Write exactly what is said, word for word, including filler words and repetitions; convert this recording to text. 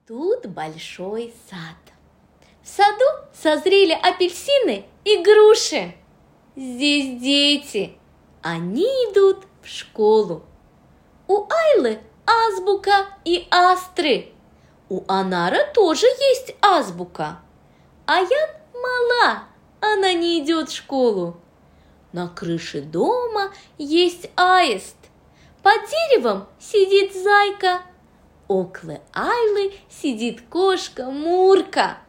Тут большой сад. В саду созрели апельсины и груши. Здесь дети. Они идут в школу. У Айлы азбука и астры. У Анара тоже есть азбука. А Ян мала, она не идет в школу. На крыше дома есть аист. Под деревом сидит зайка. Около Айлы сидит кошка Мурка.